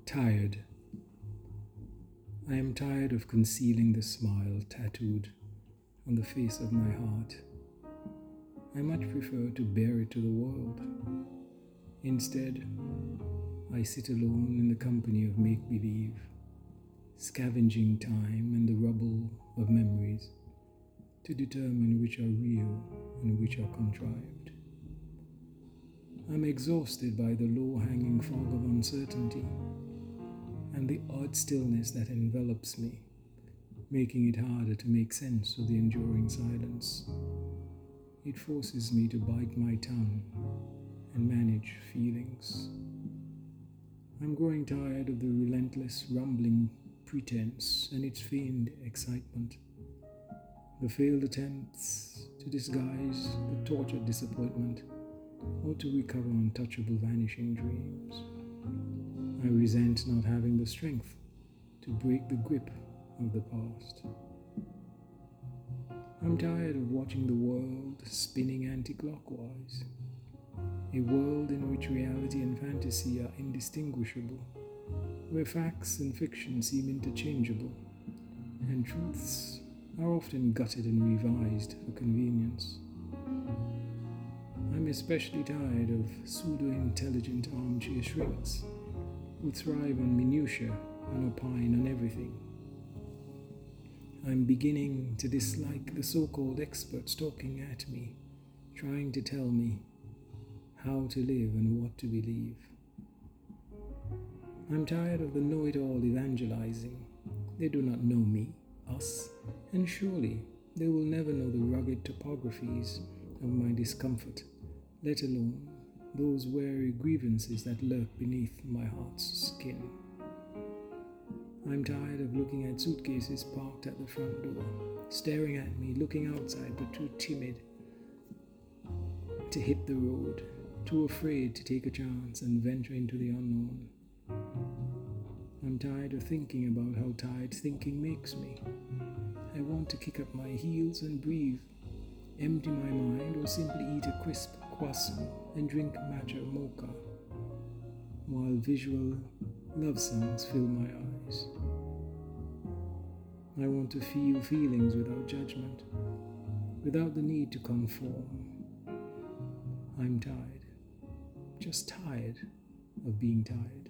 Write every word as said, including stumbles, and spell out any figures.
Tired. I am tired of concealing the smile tattooed on the face of my heart. I much prefer to bare it to the world. Instead, I sit alone in the company of make-believe, scavenging time and the rubble of memories to determine which are real and which are contrived. I'm exhausted by the low-hanging fog of uncertainty and the odd stillness that envelops me, making it harder to make sense of the enduring silence. It forces me to bite my tongue and manage feelings. I'm growing tired of the relentless rumbling pretense and its feigned excitement, the failed attempts to disguise the tortured disappointment or to recover untouchable vanishing dreams. I resent not having the strength to break the grip of the past. I'm tired of watching the world spinning anti-clockwise, a world in which reality and fantasy are indistinguishable, where facts and fiction seem interchangeable, and truths are often gutted and revised for convenience. I'm especially tired of pseudo-intelligent armchair shrinks who thrive on minutiae and opine on everything. I'm beginning to dislike the so-called experts talking at me, trying to tell me how to live and what to believe. I'm tired of the know-it-all evangelizing. They do not know me, us, and surely they will never know the rugged topographies of my discomfort, let alone those weary grievances that lurk beneath my heart's skin. I'm tired of looking at suitcases parked at the front door, staring at me, looking outside but too timid to hit the road, too afraid to take a chance and venture into the unknown. I'm tired of thinking about how tired thinking makes me. I want to kick up my heels and breathe, empty my mind, or simply eat a crisp croissant and drink matcha mocha, while visual love songs fill my eyes. I want to feel feelings without judgment, without the need to conform. I'm tired, just tired of being tired.